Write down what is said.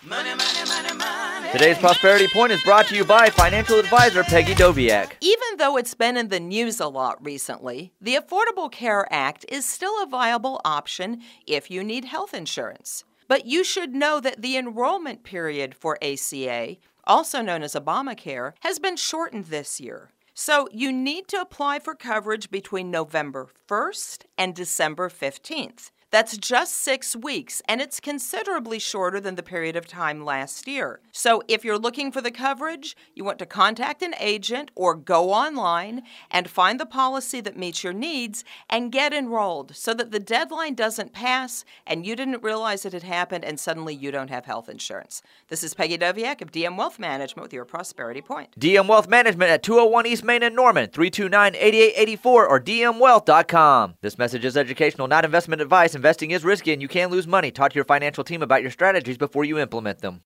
Money, money, money, money. Today's Prosperity Point is brought to you by financial advisor Peggy Doviak. Even though it's been in the news a lot recently, the Affordable Care Act is still a viable option if you need health insurance. But you should know that the enrollment period for ACA, also known as Obamacare, has been shortened this year. So you need to apply for coverage between November 1st and December 15th. That's just 6 weeks, and it's considerably shorter than the period of time last year. So if you're looking for the coverage, you want to contact an agent or go online and find the policy that meets your needs and get enrolled so that the deadline doesn't pass and you didn't realize it had happened and suddenly you don't have health insurance. This is Peggy Doviak of DM Wealth Management with your Prosperity Point. DM Wealth Management at 201 East Main in Norman, 329-8884 or dmwealth.com. This message is educational, not investment advice. Investing is risky and you can lose money. Talk to your financial team about your strategies before you implement them.